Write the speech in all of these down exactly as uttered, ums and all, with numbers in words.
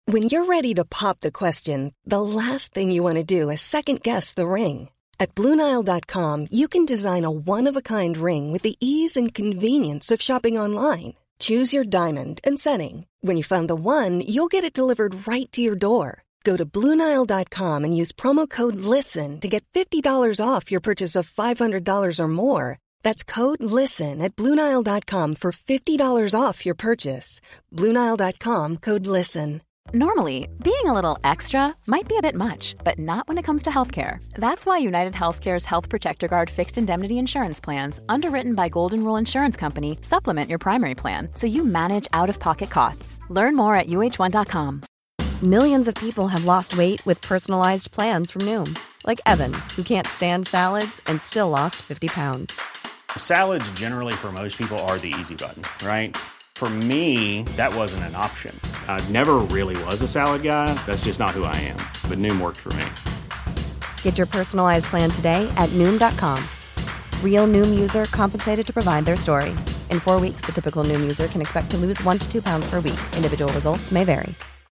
When you're ready to pop the question, the last thing you want to do is second-guess the ring. At Blue Nile dot com, you can design a one-of-a-kind ring with the ease and convenience of shopping online. Choose your diamond and setting. When you find the one, you'll get it delivered right to your door. Go to Blue Nile dot com and use promo code LISTEN to get fifty dollars off your purchase of five hundred dollars or more. That's code LISTEN at Blue Nile dot com for fifty dollars off your purchase. Blue Nile dot com, code LISTEN. Normally, being a little extra might be a bit much, but not when it comes to healthcare. That's why United Healthcare's Health Protector Guard fixed indemnity insurance plans, underwritten by Golden Rule Insurance Company, supplement your primary plan so you manage out-of-pocket costs. Learn more at U H one dot com. Millions of people have lost weight with personalized plans from Noom. Like Evan, who can't stand salads and still lost fifty pounds. Salads generally for most people are the easy button, right? For me, that wasn't an option. I never really was a salad guy. That's just not who I am. But Noom worked for me. Get your personalized plan today at Noom dot com. Real Noom user compensated to provide their story. In four weeks, the typical Noom user can expect to lose one to two pounds per week. Individual results may vary.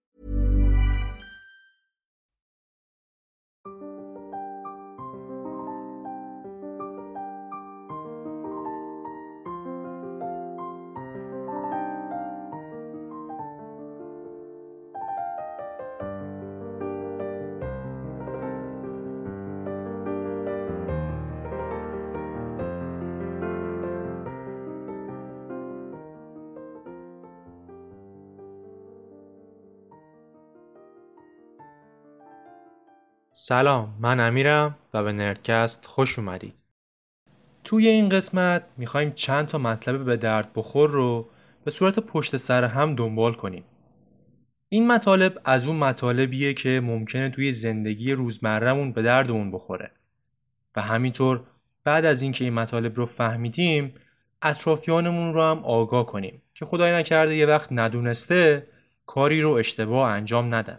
سلام، من امیرم و به نردکست خوش اومدید. توی این قسمت میخوایم چند تا مطلب به درد بخور رو به صورت پشت سر هم دنبال کنیم. این مطالب از اون مطالبیه که ممکنه توی زندگی روزمره‌مون به دردمون بخوره و همینطور بعد از اینکه این مطالب رو فهمیدیم اطرافیانمون رو هم آگاه کنیم که خدای نکرده یه وقت ندونسته کاری رو اشتباه انجام ندن.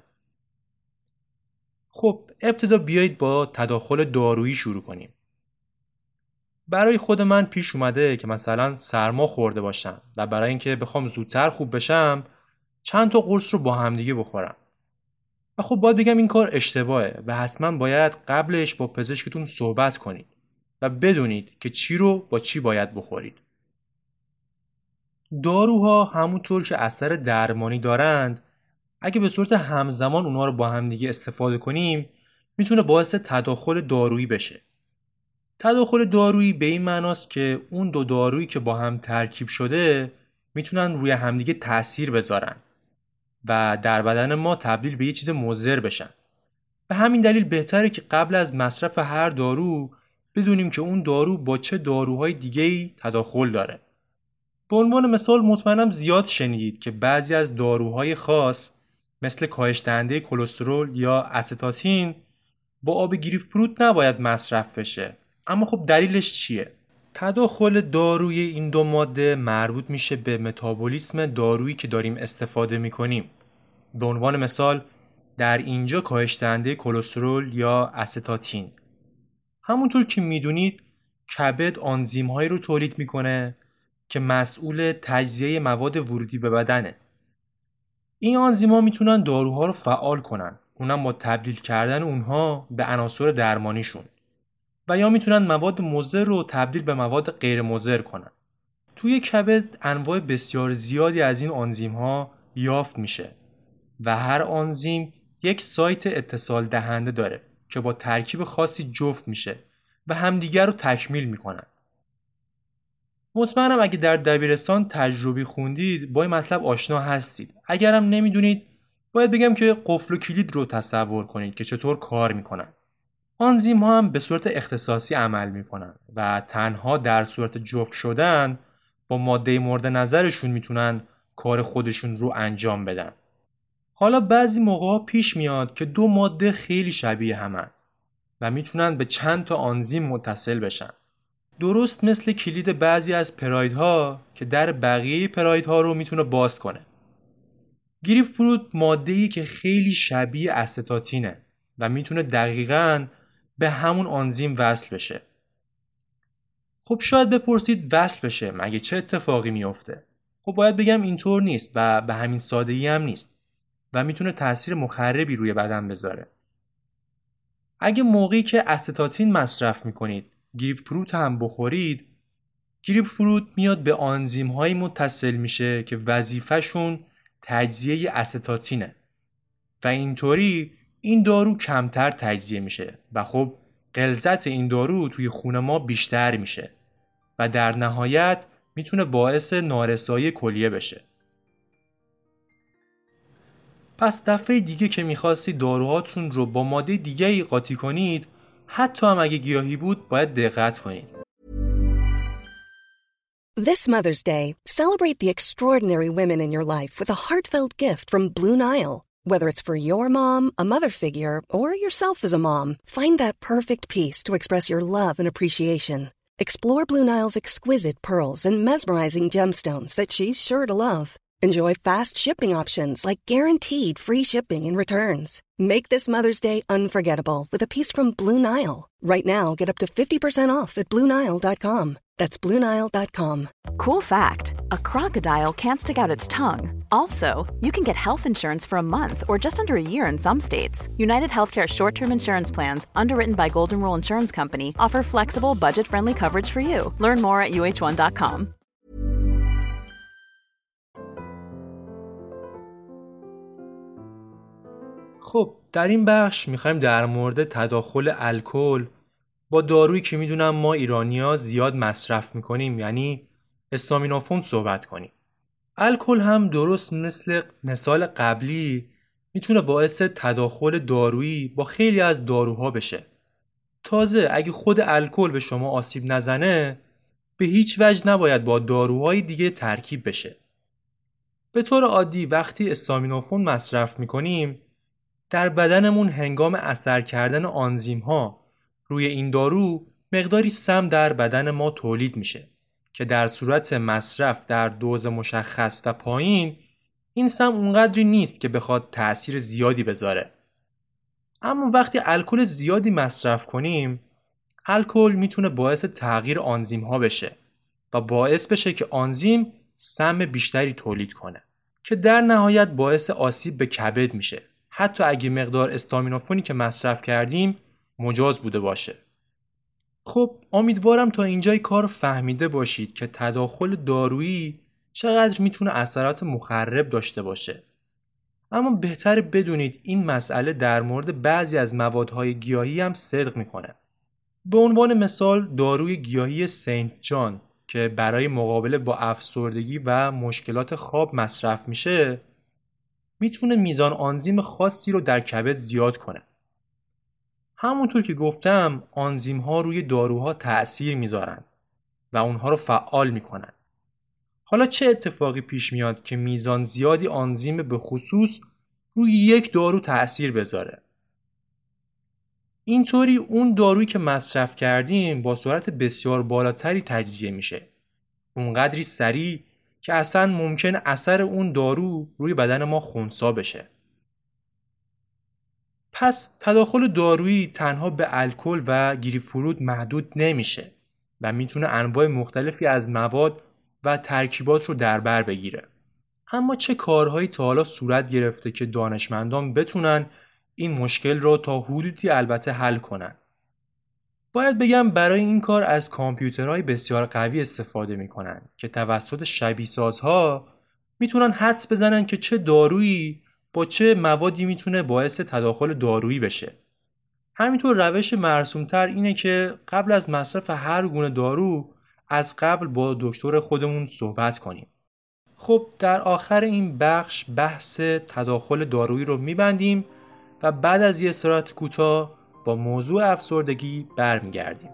خب ابتدا بیایید با تداخل دارویی شروع کنیم. برای خود من پیش اومده که مثلا سرما خورده باشم و برای اینکه بخوام زودتر خوب بشم چند تا قرص رو با همدیگه بخورم. و خب باید بگم این کار اشتباهه و حتما باید قبلش با پزشکتون صحبت کنید و بدونید که چی رو با چی باید بخورید. داروها همونطور که اثر درمانی دارند، اگه به صورت همزمان اونها رو با هم دیگه استفاده کنیم میتونه باعث تداخل دارویی بشه. تداخل دارویی به این معناست که اون دو دارویی که با هم ترکیب شده میتونن روی همدیگه تأثیر بذارن و در بدن ما تبدیل به یه چیز مضر بشن. به همین دلیل بهتره که قبل از مصرف هر دارو بدونیم که اون دارو با چه داروهای دیگه‌ای تداخل داره. به عنوان مثال مطمئنم زیاد شنیدید که بعضی از داروهای خاص مثل کاهش دهنده کلسترول یا استاتین با آب گریپفروت نباید مصرف بشه. اما خب دلیلش چیه؟ تداخل داروی این دو ماده مربوط میشه به متابولیسم دارویی که داریم استفاده میکنیم. به عنوان مثال در اینجا کاهش دهنده کلسترول یا استاتین. همونطور که میدونید کبد آنزیم‌هایی رو تولید میکنه که مسئول تجزیه مواد ورودی به بدنه. این آنزیم‌ها میتونن داروها رو فعال کنن، اونم با تبدیل کردن اونها به عناصر درمانیشون، و یا میتونن مواد مضر رو تبدیل به مواد غیر مضر کنن. توی کبد انواع بسیار زیادی از این آنزیم‌ها یافت میشه و هر آنزیم یک سایت اتصال دهنده داره که با ترکیب خاصی جفت میشه و همدیگر رو تکمیل میکنن. مطمئنم اگه در دبیرستان تجربی خوندید با این مطلب آشنا هستید. اگرم نمیدونید باید بگم که قفل و کلید رو تصور کنید که چطور کار میکنن. آنزیم ها هم به صورت اختصاصی عمل میکنن و تنها در صورت جفت شدن با ماده مورد نظرشون میتونن کار خودشون رو انجام بدن. حالا بعضی موقع پیش میاد که دو ماده خیلی شبیه همن و میتونن به چند تا آنزیم متصل بشن. درست مثل کلید بعضی از پراید-ها که در بقیه پراید-ها رو میتونه باز کنه. گریپفروت ماده‌ای که خیلی شبیه استاتینه و میتونه دقیقاً به همون آنزیم وصل بشه. خب شاید بپرسید وصل بشه مگه چه اتفاقی میفته؟ خب باید بگم اینطور نیست و به همین سادگی هم نیست. و میتونه تأثیر مخربی روی بدن بذاره. اگه موقعی که استاتین مصرف میکنید گریپ فروت هم بخورید، گریپ فروت میاد به آنزیم هایی متصل میشه که وظیفه‌شون تجزیه استاتینه و اینطوری این دارو کمتر تجزیه میشه و خب غلظت این دارو توی خون ما بیشتر میشه و در نهایت میتونه باعث نارسایی کلیه بشه. پس دفعه دیگه که میخواستی داروهاتون رو با ماده دیگه‌ای قاطی کنید، حتی هم اگه گیاهی بود، باید دقت کنید. This Mother's Day, celebrate the extraordinary women in your life with a heartfelt gift from Blue Nile. Whether it's for your mom, a mother figure, or yourself as a mom, find that perfect piece to express your love and appreciation. Explore Blue Nile's exquisite pearls and mesmerizing gemstones that she's sure to love. Enjoy fast shipping options like guaranteed free shipping and returns. Make this Mother's Day unforgettable with a piece from Blue Nile. Right now, get up to fifty percent off at blue nile dot com. That's blue nile dot com. Cool fact, a crocodile can't stick out its tongue. Also, you can get health insurance for a month or just under a year in some states. United Healthcare short-term insurance plans, underwritten by Golden Rule Insurance Company, offer flexible, budget-friendly coverage for you. Learn more at u h one dot com. خب در این بخش میخوایم در مورد تداخل الکل با دارویی که میدونم ما ایرانی‌ها زیاد مصرف میکنیم، یعنی استامینوفن، صحبت کنیم. الکل هم درست مثل مثال قبلی میتونه باعث تداخل دارویی با خیلی از داروها بشه. تازه اگه خود الکل به شما آسیب نزنه، به هیچ وجه نباید با داروهای دیگه ترکیب بشه. به طور عادی وقتی استامینوفن مصرف میکنیم، در بدنمون هنگام اثر کردن آنزیم ها روی این دارو مقداری سم در بدن ما تولید میشه که در صورت مصرف در دوز مشخص و پایین این سم اونقدری نیست که بخواد تأثیر زیادی بذاره. اما وقتی الکل زیادی مصرف کنیم، الکل میتونه باعث تغییر آنزیم ها بشه و باعث بشه که آنزیم سم بیشتری تولید کنه که در نهایت باعث آسیب به کبد میشه، حتی اگه مقدار استامینوفنی که مصرف کردیم مجاز بوده باشه. خب امیدوارم تا اینجای کار فهمیده باشید که تداخل دارویی چقدر میتونه اثرات مخرب داشته باشه. اما بهتره بدونید این مسئله در مورد بعضی از موادهای گیاهی هم صدق میکنه. به عنوان مثال داروی گیاهی سنت جان که برای مقابله با افسردگی و مشکلات خواب مصرف میشه، میتونه میزان آنزیم خاصی رو در کبد زیاد کنه. همونطور که گفتم آنزیم ها روی داروها تأثیر میذارن و اونها رو فعال میکنن. حالا چه اتفاقی پیش میاد که میزان زیادی آنزیم به خصوص روی یک دارو تأثیر بذاره؟ اینطوری اون دارویی که مصرف کردیم با سرعت بسیار بالاتری تجزیه میشه، اونقدری سریع که اصلا ممکن اثر اون دارو روی بدن ما خنثی بشه. پس تداخل دارویی تنها به الکل و گریپ فروت محدود نمیشه و میتونه انواع مختلفی از مواد و ترکیبات رو در بر بگیره. اما چه کارهایی تا حالا صورت گرفته که دانشمندان بتونن این مشکل رو تا حدودی البته حل کنن؟ باید بگم برای این کار از کامپیوترهای بسیار قوی استفاده میکنن که توسط شبیه سازها میتونن حدس بزنن که چه دارویی با چه موادی میتونه باعث تداخل دارویی بشه. همینطور روش مرسومتر اینه که قبل از مصرف هر گونه دارو از قبل با دکتر خودمون صحبت کنیم. خب در آخر این بخش بحث تداخل دارویی رو میبندیم و بعد از یه استراحت کوتاه با موضوع افسردگی برمیگردیم.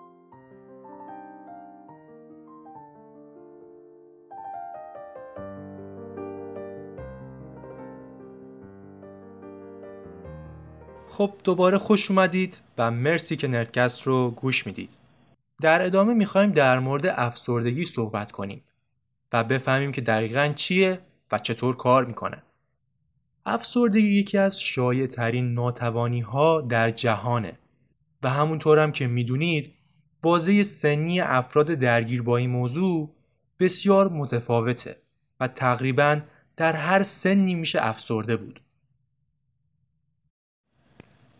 خب دوباره خوش اومدید و مرسی که نردکست رو گوش میدید. در ادامه میخوایم در مورد افسردگی صحبت کنیم و بفهمیم که دقیقاً چیه و چطور کار میکنه. افسردگی یکی از شایع ترین ناتوانی ها در جهانه و همونطور هم که میدونید بازه سنی افراد درگیر با این موضوع بسیار متفاوته و تقریباً در هر سنی میشه افسرده بود.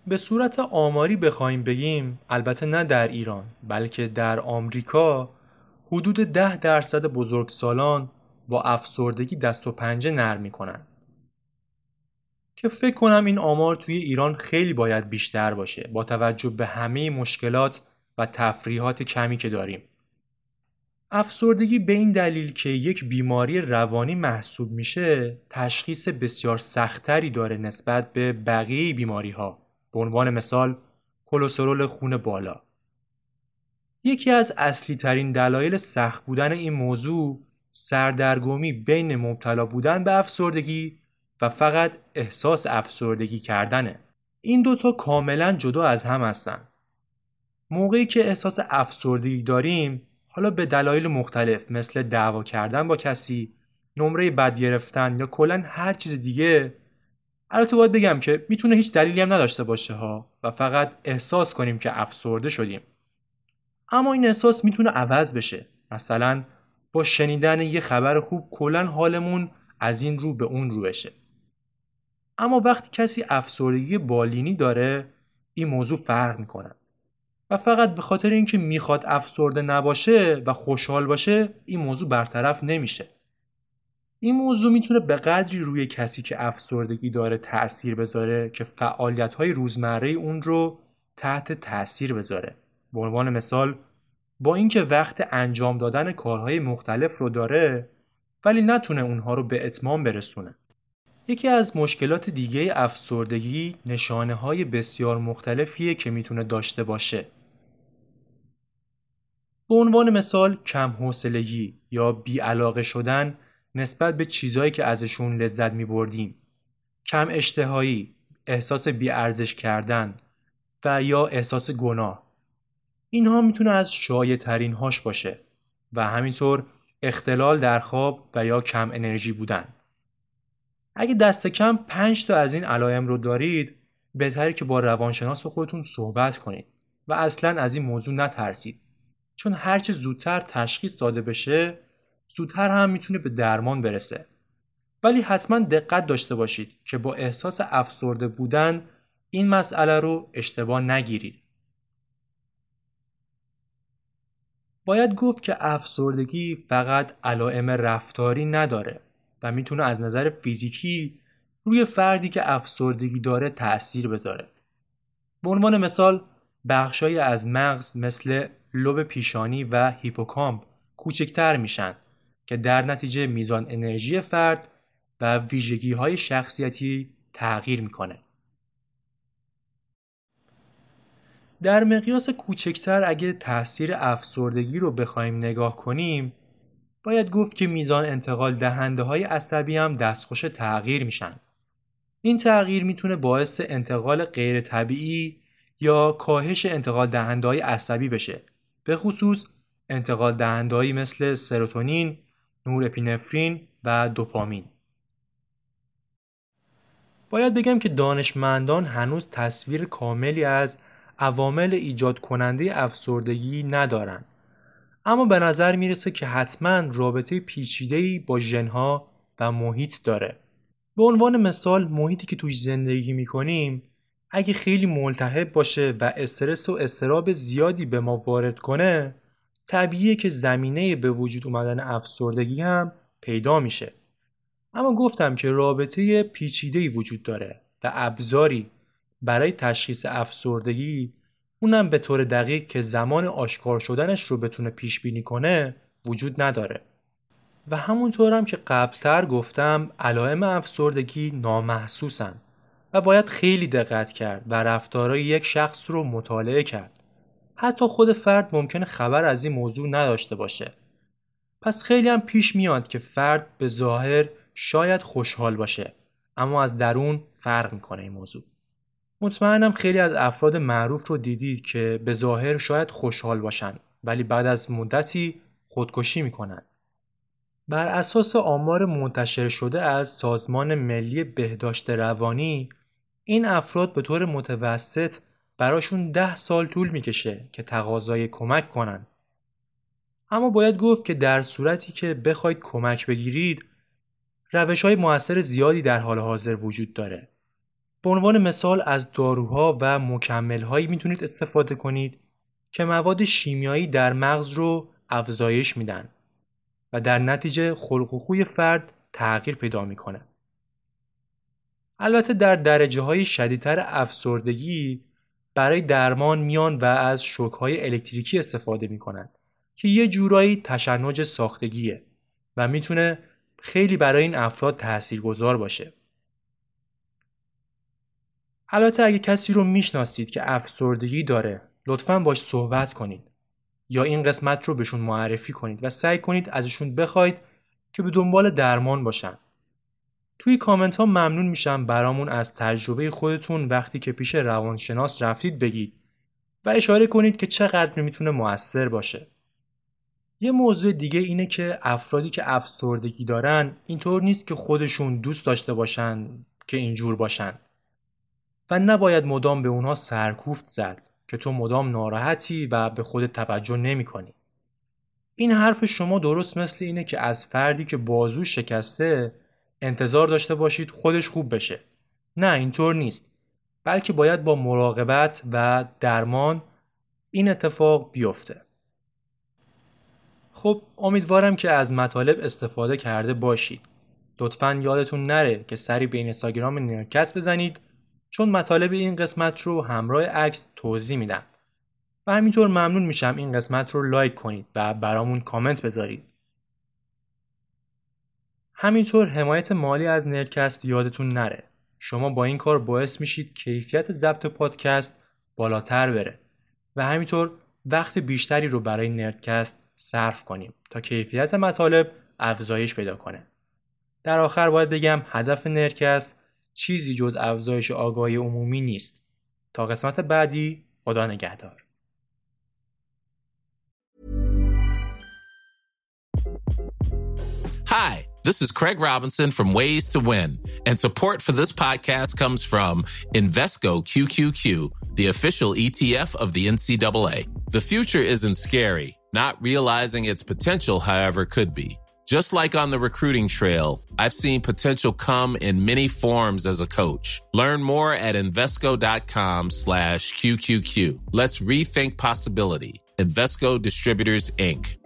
به صورت آماری بخوایم بگیم، البته نه در ایران بلکه در آمریکا، حدود ده درصد بزرگسالان با افسردگی دست و پنجه نرم میکنن که فکر کنم این آمار توی ایران خیلی باید بیشتر باشه با توجه به همه مشکلات و تفریحات کمی که داریم. افسردگی به این دلیل که یک بیماری روانی محسوب میشه تشخیص بسیار سختری داره نسبت به بقیه بیماری ها. به عنوان مثال کلسترول خون بالا. یکی از اصلی ترین دلایل سخت بودن این موضوع سردرگمی بین مبتلا بودن به افسردگی و فقط احساس افسردگی کردنه. این دوتا کاملا جدا از هم هستن. موقعی که احساس افسردگی داریم، حالا به دلایل مختلف مثل دعوا کردن با کسی، نمره بد گرفتن یا کلاً هر چیز دیگه، البته باید بگم که میتونه هیچ دلیلی هم نداشته باشه ها و فقط احساس کنیم که افسرده شدیم. اما این احساس میتونه عوض بشه. مثلا با شنیدن یه خبر خوب کلاً حالمون از این رو به اون رو بشه. اما وقتی کسی افسردگی بالینی داره، این موضوع فرق میکنه. و فقط به خاطر اینکه میخواد افسرده نباشه و خوشحال باشه، این موضوع برطرف نمیشه. این موضوع میتونه به قدری روی کسی که افسردگی داره تأثیر بذاره که فعالیت‌های روزمره اون رو تحت تأثیر بذاره. به عنوان مثال، با اینکه وقت انجام دادن کارهای مختلف رو داره، ولی نتونه اونها رو به اتمام برسونه. یکی از مشکلات دیگه افسردگی نشانه‌های بسیار مختلفیه که میتونه داشته باشه. به عنوان مثال کم حوصلگی یا بی‌علاقه شدن نسبت به چیزایی که ازشون لذت می‌بردیم، کم اشتهایی، احساس بی‌ارزش کردن و یا احساس گناه. اینها میتونه از شایع‌ترین هاش باشه و همینطور اختلال در خواب و یا کم انرژی بودن. اگه دست کم پنج تا از این علائم رو دارید، بهتره که با روانشناس خودتون صحبت کنید و اصلاً از این موضوع نترسید. چون هرچه زودتر تشخیص داده بشه، زودتر هم میتونه به درمان برسه. ولی حتما دقت داشته باشید که با احساس افسرده بودن این مسئله رو اشتباه نگیرید. باید گفت که افسردگی فقط علائم رفتاری نداره و میتونه از نظر فیزیکی روی فردی که افسردگی داره تأثیر بذاره. به عنوان مثال بخشای از مغز مثل لوب پیشانی و هیپوکامپ کوچکتر میشن که در نتیجه میزان انرژی فرد و ویژگی‌های شخصیتی تغییر میکنه. در مقیاس کوچکتر اگه تأثیر افسردگی رو بخوایم نگاه کنیم، باید گفت که میزان انتقال دهنده های عصبی هم دستخوش تغییر میشن. این تغییر میتونه باعث انتقال غیر طبیعی یا کاهش انتقال دهنده های عصبی بشه، به خصوص انتقال دهنده هایی مثل سروتونین، نورپینفرین و دوپامین. باید بگم که دانشمندان هنوز تصویر کاملی از عوامل ایجاد کننده افسردگی ندارن، اما به نظر میرسه که حتما رابطه پیچیده‌ای با ژن‌ها و محیط داره. به عنوان مثال محیطی که توش زندگی میکنیم اگه خیلی ملتهب باشه و استرس و اضطراب زیادی به ما وارد کنه، طبیعیه که زمینه به وجود اومدن افسردگی هم پیدا میشه. اما گفتم که رابطه پیچیده‌ای وجود داره و ابزاری برای تشخیص افسردگی، اونم به طور دقیق که زمان آشکار شدنش رو بتونه پیش بینی کنه، وجود نداره. و همونطور هم که قبلتر گفتم علائم افسردگی نامحسوسن و باید خیلی دقت کرد و رفتارهای یک شخص رو مطالعه کرد. حتی خود فرد ممکنه خبر از این موضوع نداشته باشه. پس خیلی هم پیش میاد که فرد به ظاهر شاید خوشحال باشه، اما از درون فرق میکنه این موضوع. مطمئنم خیلی از افراد معروف رو دیدید که به ظاهر شاید خوشحال باشن ولی بعد از مدتی خودکشی میکنن. بر اساس آمار منتشر شده از سازمان ملی بهداشت روانی، این افراد به طور متوسط براشون ده سال طول میکشه که تقاضای کمک کنن. اما باید گفت که در صورتی که بخواید کمک بگیرید، روش‌های مؤثر زیادی در حال حاضر وجود داره. به عنوان مثال از داروها و مکمل‌هایی میتونید استفاده کنید که مواد شیمیایی در مغز رو افزایش میدن و در نتیجه خلق و خوی فرد تغییر پیدا میکنه. البته در درجه‌های شدیدتر افسردگی برای درمان میان و از شوک‌های الکتریکی استفاده میکنن که یه جورایی تشنج ساختگیه و میتونه خیلی برای این افراد تاثیرگذار باشه. البته اگه کسی رو میشناسید که افسردگی داره، لطفاً باش صحبت کنید یا این قسمت رو بهشون معرفی کنید و سعی کنید ازشون بخواید که به دنبال درمان باشن. توی کامنت ها ممنون میشم برامون از تجربه خودتون وقتی که پیش روانشناس رفتید بگید و اشاره کنید که چقدر میتونه مؤثر باشه. یه موضوع دیگه اینه که افرادی که افسردگی دارن اینطور نیست که خودشون دوست داشته باشن که اینجور باشن و نباید مدام به اونها سرکوفت زد که تو مدام ناراحتی و به خودت توجه نمی کنی. این حرف شما درست مثل اینه که از فردی که بازوش شکسته انتظار داشته باشید خودش خوب بشه. نه، اینطور نیست. بلکه باید با مراقبت و درمان این اتفاق بیفته. خب امیدوارم که از مطالب استفاده کرده باشید. لطفاً یادتون نره که سری به اینستاگرام نردکست بزنید چون مطالب این قسمت رو همراه عکس توضیح میدم. و همینطور ممنون میشم این قسمت رو لایک کنید و برامون کامنت بذارید. همینطور حمایت مالی از نردکست یادتون نره. شما با این کار باعث میشید کیفیت ضبط پادکست بالاتر بره و همینطور وقت بیشتری رو برای نردکست صرف کنیم تا کیفیت مطالب افزایش پیدا کنه. در آخر باید بگم هدف نردکست چیزی جز افزایش آگاهی عمومی نیست. تا قسمت بعدی، خدا نگهدار. Hi, this is Craig Robinson from Ways to Win, and support for this podcast comes from Invesco Q Q Q, the official E T F of the N C double A. The future isn't scary. Not realizing its potential, however, could be. Just like on the recruiting trail, I've seen potential come in many forms as a coach. Learn more at Invesco.com slash QQQ. Let's rethink possibility. Invesco Distributors, Incorporated.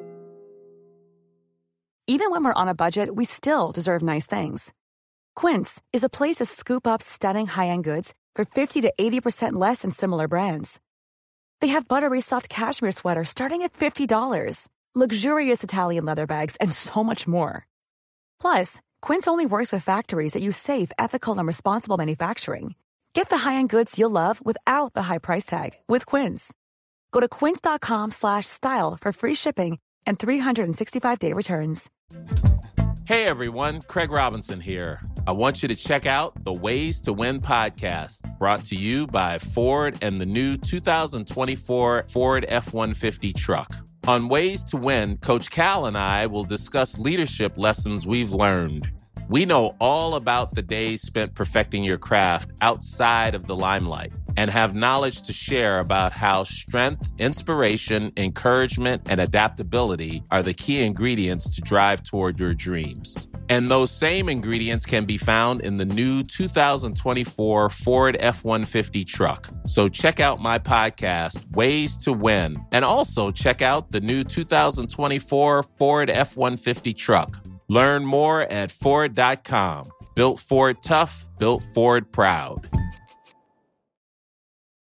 Even when we're on a budget, we still deserve nice things. Quince is a place to scoop up stunning high-end goods for fifty to eighty percent less than similar brands. They have buttery soft cashmere sweaters starting at fifty dollars, luxurious Italian leather bags, and so much more. Plus, Quince only works with factories that use safe, ethical, and responsible manufacturing. Get the high-end goods you'll love without the high price tag with Quince. Go to quince.com slash style for free shipping and three sixty-five day returns. Hey everyone, Craig Robinson here. I want you to check out the Ways to Win podcast, brought to you by Ford and the new two thousand twenty-four Ford F one fifty truck. On Ways to Win, Coach Cal and I will discuss leadership lessons we've learned. We know all about the days spent perfecting your craft outside of the limelight and have knowledge to share about how strength, inspiration, encouragement, and adaptability are the key ingredients to drive toward your dreams. And those same ingredients can be found in the new two thousand twenty-four Ford F one fifty truck. So check out my podcast, Ways to Win, and also check out the new two thousand twenty-four Ford F one fifty truck. Learn more at Ford dot com. Built Ford tough, built Ford proud.